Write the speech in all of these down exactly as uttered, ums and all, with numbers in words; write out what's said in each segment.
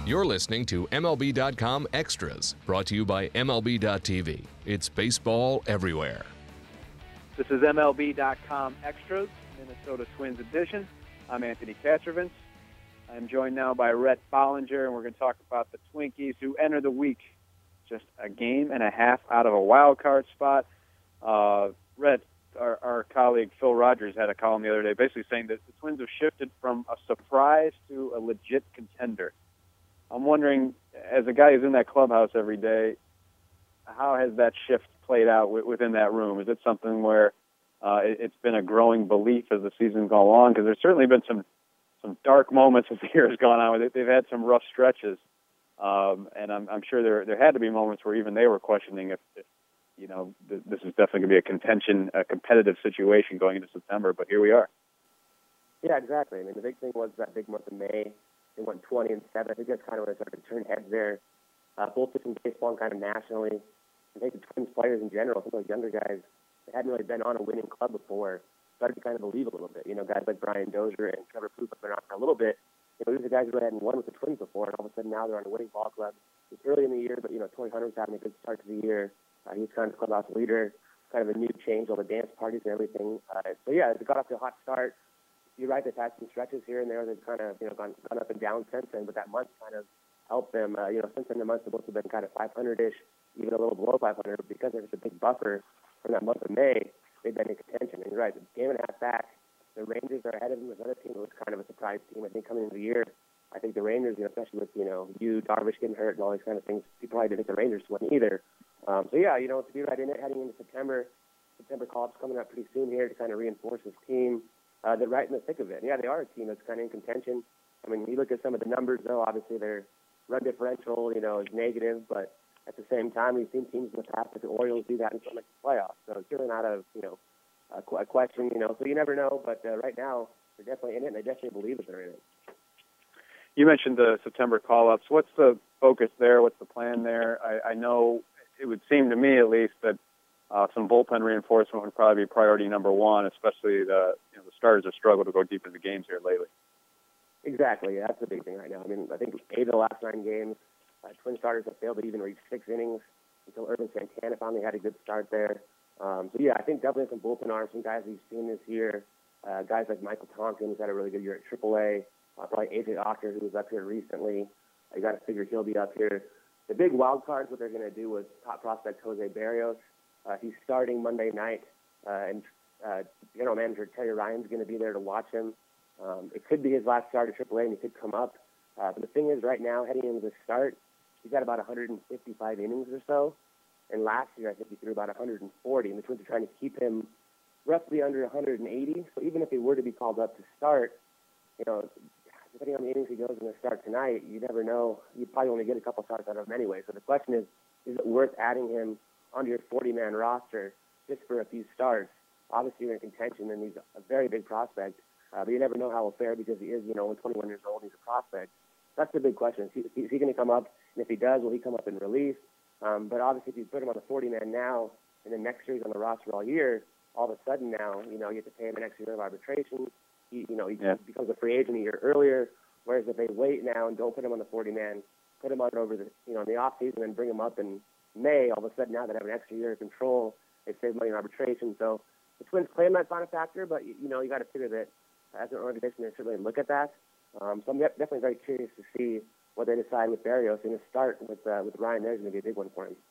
You're listening to M L B dot com Extras, brought to you by M L B dot T V. It's baseball everywhere. This is M L B dot com Extras, Minnesota Twins edition. I'm Anthony Katrovins. I'm joined now by Rhett Bollinger, and we're going to talk about the Twinkies who enter the week just a game and a half out of a wild card spot. Uh, Rhett, our, our colleague Phil Rogers had a column the other day basically saying that the Twins have shifted from a surprise to a legit contender. I'm wondering, as a guy who's in that clubhouse every day, how has that shift played out w- within that room? Is it something where uh, it, it's been a growing belief as the season's gone along? Because there's certainly been some some dark moments as the year has gone on. They've had some rough stretches, um, and I'm, I'm sure there there had to be moments where even they were questioning if, if you know, th- this is definitely going to be a contention, a competitive situation going into September. But here we are. Yeah, exactly. I mean, the big thing was that big month of May. They went twenty and seven. I think that's kind of when it started to turn heads there. Uh, both pitching baseball and kind of nationally. I think the Twins players in general, some of those younger guys, they hadn't really been on a winning club before, started to kind of believe a little bit. You know, guys like Brian Dozier and Trevor Plouffe have been on for a little bit. You know, these are guys who hadn't won with the Twins before, and all of a sudden now they're on a winning ball club. It's early in the year, but, you know, Torrey Hunter was having a good start to the year. Uh, he's kind of the clubhouse leader, kind of a new change, all the dance parties and everything. Uh, so, yeah, they got off to a hot start. You're right, they've had some stretches here and there. They've kind of, you know, gone, gone up and down since then, but that month kind of helped them. Uh, you know, since then the months have both been kind of five hundred-ish, even a little below five hundred, because there's a big buffer from that month of May. They've been in contention. And you're right, the game and a half back, the Rangers are ahead of them. There's another team that was kind of a surprise team, I think, coming into the year. I think the Rangers, you know, especially with, you know, you, Darvish getting hurt and all these kind of things, people probably didn't think the Rangers won either. Um, so, yeah, you know, to be right in it, heading into September, September call-ups coming up pretty soon here to kind of reinforce this team. Uh, they're right in the thick of it. And yeah, they are a team that's kind of in contention. I mean, you look at some of the numbers, though, obviously their run differential, you know, is negative, but at the same time, we've seen teams in the past like the Orioles do that in some like the playoffs. So it's really not a, you know, a, qu- a question, you know, so you never know. But uh, right now, they're definitely in it, and they definitely believe that they're in it. You mentioned the September call-ups. What's the focus there? What's the plan there? I, I know it would seem to me, at least, that uh, some bullpen reinforcement would probably be priority number one, especially the you know the starters have struggled to go deep into games here lately. Exactly. That's the big thing right now. I mean, I think eight of the last nine games, uh, Twin starters have failed to even reach six innings until Irvin Santana finally had a good start there. Um, so, yeah, I think definitely some bullpen arms, some guys we've seen this year, uh, guys like Michael Tompkins had a really good year at triple A, uh, probably A J Ocker, who was up here recently. Uh, you got to figure he'll be up here. The big wild cards, what they're going to do was top prospect Jose Barrios. Uh, he's starting Monday night, uh, and uh, general manager Terry Ryan's going to be there to watch him. Um, it could be his last start at triple A, and he could come up. Uh, but the thing is, right now, heading into the start, he's got about one hundred fifty-five innings or so. And last year, I think he threw about one hundred forty, and the Twins are trying to keep him roughly under one hundred eighty. So even if he were to be called up to start, you know, depending on the innings he goes in the start tonight, you never know. You'd probably only get a couple starts out of him anyway. So the question is, is it worth adding him onto your forty-man roster just for a few starts? Obviously, you're in contention, and he's a very big prospect. Uh, but you never know how he'll fare because he is, you know, only twenty-one years old. He's a prospect. That's the big question. Is he, is he going to come up? And if he does, will he come up in relief? Um, but obviously, if you put him on the forty-man now, and then next year he's on the roster all year, all of a sudden now, you know, you have to pay him an extra year of arbitration. He, you know, he yeah. becomes a free agent a year earlier. Whereas if they wait now and don't put him on the forty-man, put him on over the, you know, in the off season and bring him up in May, all of a sudden now they have an extra year of control. They save money in arbitration. So the Twins play might find a factor, but, you know, you got to figure that as an organization, they certainly look at that. Um, so I'm definitely very curious to see what they decide with Barrios. And to start with uh, with Ryan, there's going to be a big one for him.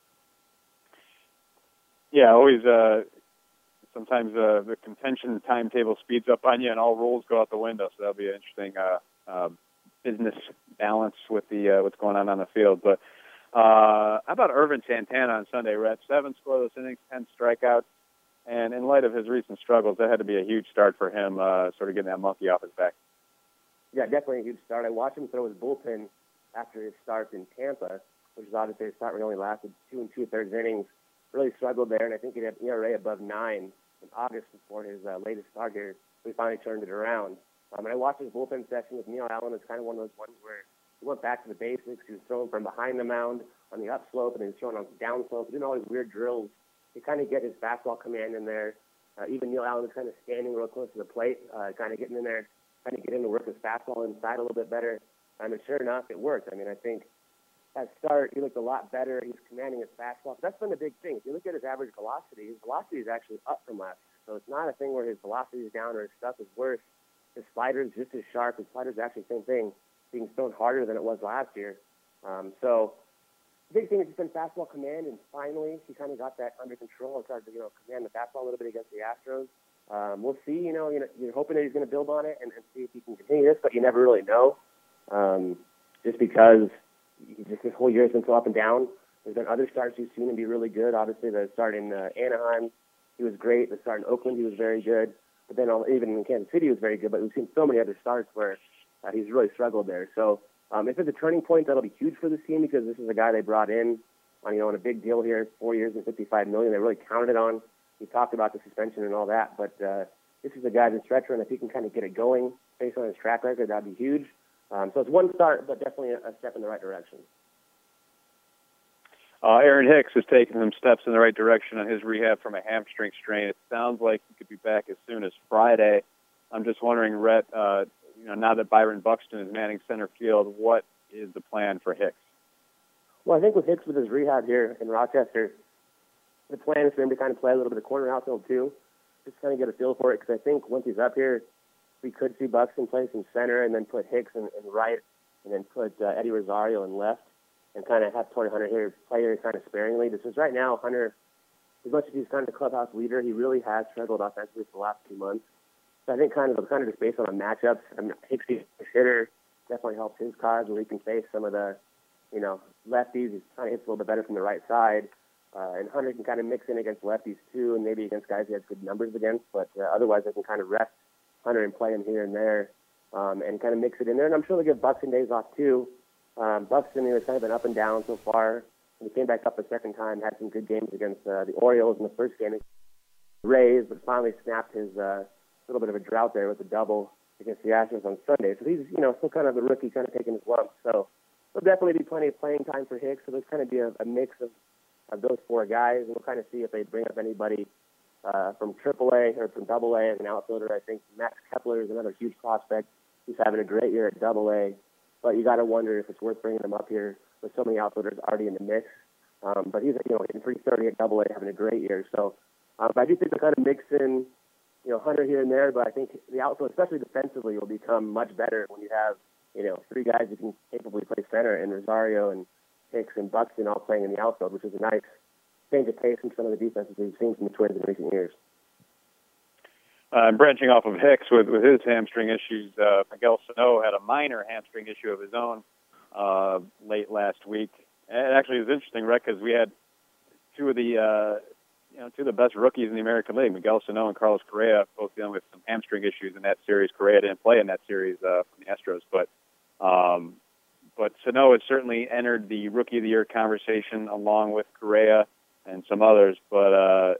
Yeah, always. Uh, sometimes uh, the contention timetable speeds up on you, and all rules go out the window. So that'll be an interesting uh, uh, business balance with the uh, what's going on on the field. But uh, how about Irvin Santana on Sunday, Rhett? Seven scoreless innings, ten strikeouts. And in light of his recent struggles, that had to be a huge start for him, uh, sort of getting that monkey off his back. Yeah, definitely a huge start. I watched him throw his bullpen after his start in Tampa, which is obviously a start where he only lasted two and two-thirds innings. Really struggled there, and I think he had an E R A above nine in August before his uh, latest start here. We finally turned it around. Um, and I watched his bullpen session with Neil Allen. It's kind of one of those ones where he went back to the basics. He was throwing from behind the mound on the upslope, and he was throwing on the downslope, doing all these weird drills to kind of get his fastball command in there. Uh, even Neil Allen was kind of standing real close to the plate, uh, kind of getting in there, trying to get him to work his fastball inside a little bit better. I mean, sure enough, it worked. I mean, I think at start he looked a lot better. He's commanding his fastball. That's been the big thing. If you look at his average velocity, his velocity is actually up from last year. So it's not a thing where his velocity is down or his stuff is worse. His slider is just as sharp. His slider is actually the same thing, being thrown harder than it was last year. Um, so the big thing has just been fastball command, and finally he kind of got that under control and started to, you know, command the fastball a little bit against the Astros. Um, we'll see. You know, you know, you're hoping that he's going to build on it and, and see if he can continue this, but you never really know. Um, just because he just this whole year has been so up and down. There's been other starts you've seen him be really good. Obviously, the start in uh, Anaheim, he was great. The start in Oakland, he was very good. But then all, even in Kansas City, he was very good. But we've seen so many other starts where uh, he's really struggled there. So um, if it's a turning point, that'll be huge for this team because this is a guy they brought in on, you know, on a big deal here, four years and fifty-five million dollars. They really counted on. We talked about the suspension and all that, but uh, this is a guy that's stretcher, and if he can kind of get it going based on his track record, that'd be huge. Um, so it's one start, but definitely a, a step in the right direction. Uh, Aaron Hicks has taken some steps in the right direction on his rehab from a hamstring strain. It sounds like he could be back as soon as Friday. I'm just wondering, Rhett, uh, you know, now that Byron Buxton is manning center field, what is the plan for Hicks? Well, I think with Hicks with his rehab here in Rochester, the plan is for him to kind of play a little bit of corner outfield too, just kind of get a feel for it. Because I think once he's up here, we could see Buxton play some center and then put Hicks in, in right, and then put uh, Eddie Rosario in left, and kind of have Torrey Hunter here play here kind of sparingly. Because right now, Hunter, as much as he's kind of the clubhouse leader, he really has struggled offensively for the last two months. So I think kind of kind of just based on the matchups, I mean, Hicks, his hitter, definitely helps his cause where he can face some of the, you know, lefties. He kind of hits a little bit better from the right side. Uh, and Hunter can kind of mix in against lefties too, and maybe against guys he has good numbers against. But uh, otherwise, they can kind of rest Hunter and play him here and there, um, and kind of mix it in there. And I'm sure they'll give Buxton days off too. Um, Buxton, you know, has kind of been up and down so far. He came back up the second time, had some good games against uh, the Orioles in the first game, the Rays, but finally snapped his uh, little bit of a drought there with a double against the Astros on Sunday. So he's, you know, still kind of the rookie, kind of taking his lumps. So there'll definitely be plenty of playing time for Hicks. So there's kind of be a, a mix of of those four guys, and we'll kind of see if they bring up anybody uh, from triple A or from double A as an outfielder. I think Max Kepler is another huge prospect. He's having a great year at double A, but you got to wonder if it's worth bringing him up here with so many outfielders already in the mix. Um, but he's, you know, hitting three thirty at double A, having a great year. So uh, but I do think they'll kind of mix in, you know, Hunter here and there, but I think the outfield, especially defensively, will become much better when you have, you know, three guys who can capably play center, and Rosario and Hicks and Buxton all playing in the outfield, which is a nice change of pace from some of the defenses we've seen from the Twins in recent years. Uh, branching off of Hicks with, with his hamstring issues, uh, Miguel Sano had a minor hamstring issue of his own uh, late last week. And actually, it was interesting, Rick, because we had two of the uh, you know two of the best rookies in the American League, Miguel Sano and Carlos Correa, both dealing with some hamstring issues in that series. Correa didn't play in that series uh, from the Astros, but um, But Sano has certainly entered the Rookie of the Year conversation along with Correa and some others. But uh,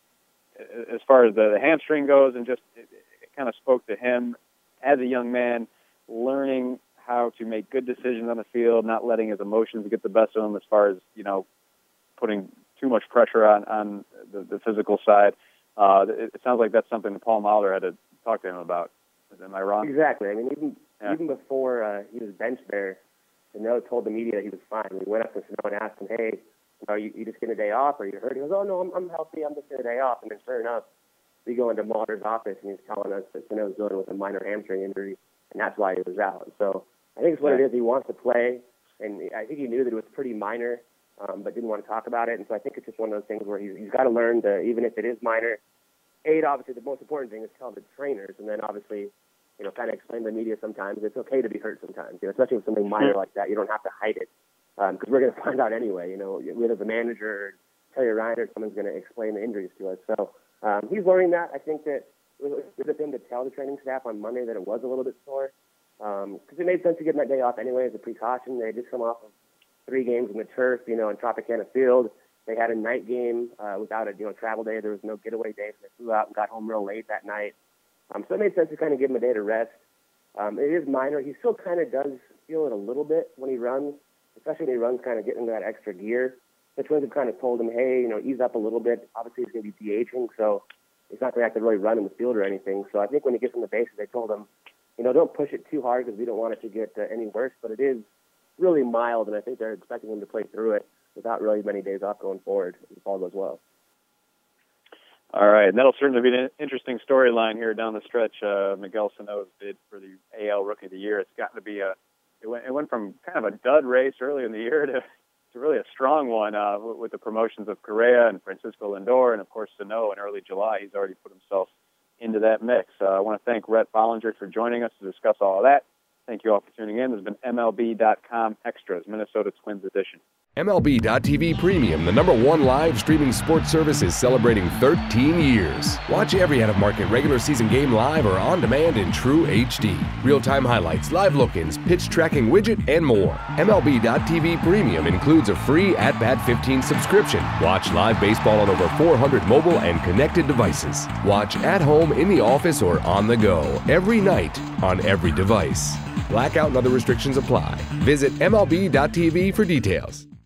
as far as the, the hamstring goes, and just it, it kind of spoke to him as a young man, learning how to make good decisions on the field, not letting his emotions get the best of him as far as, you know, putting too much pressure on, on the, the physical side. Uh, it, it sounds like that's something that Paul Molitor had to talk to him about. Am I wrong? Exactly. I mean, even yeah. even before uh, he was benched there, Sano told the media that he was fine. We went up to Sano and asked him, hey, are you, you just getting a day off? Or are you hurt? He goes, oh, no, I'm, I'm healthy. I'm just getting a day off. And then sure enough, we go into Molitor's office, and he's telling us that Sano's dealing with a minor hamstring injury, and that's why he was out. So I think it's what it is. He wants to play, and I think he knew that it was pretty minor, um, but didn't want to talk about it. And so I think it's just one of those things where he's, he's got to learn to, even if it is minor, eight, obviously the most important thing is tell the trainers, and then obviously, you know, kind of explain to the media sometimes it's okay to be hurt sometimes, you know, especially with something minor like that. You don't have to hide it, because um, we're going to find out anyway. You know, whether the manager or Terry Ryan or someone's going to explain the injuries to us. So um, he's learning that. I think that it was good of him to tell the training staff on Monday that it was a little bit sore, because um, it made sense to give him that day off anyway as a precaution. They had just come off of three games in the turf, you know, in Tropicana Field. They had a night game uh, without a, you know, travel day. There was no getaway day, so they flew out and got home real late that night. Um, so it made sense to kind of give him a day to rest. Um, it is minor. He still kind of does feel it a little bit when he runs, especially when he runs kind of getting into that extra gear. The Twins have kind of told him, hey, you know, ease up a little bit. Obviously, he's going to be DHing, so he's not going to have to really run in the field or anything. So I think when he gets on the bases, they told him, you know, don't push it too hard because we don't want it to get uh, any worse, but it is really mild, and I think they're expecting him to play through it without really many days off going forward if all goes well. All right, and that'll certainly be an interesting storyline here down the stretch. Uh, Miguel Sano's bid for the A L Rookie of the Year. It's gotten to be a it went, it went from kind of a dud race early in the year to, to really a strong one uh, with, with the promotions of Correa and Francisco Lindor, and of course Sano in early July. He's already put himself into that mix. Uh, I want to thank Rhett Bollinger for joining us to discuss all of that. Thank you all for tuning in. This has been M L B dot com Extras, Minnesota Twins edition. M L B dot T V Premium, the number one live streaming sports service, is celebrating thirteen years. Watch every out-of-market regular season game live or on demand in true H D. Real-time highlights, live look-ins, pitch tracking widget, and more. M L B dot T V Premium includes a free At Bat fifteen subscription. Watch live baseball on over four hundred mobile and connected devices. Watch at home, in the office, or on the go every night on every device. Blackout and other restrictions apply. Visit M L B dot T V for details.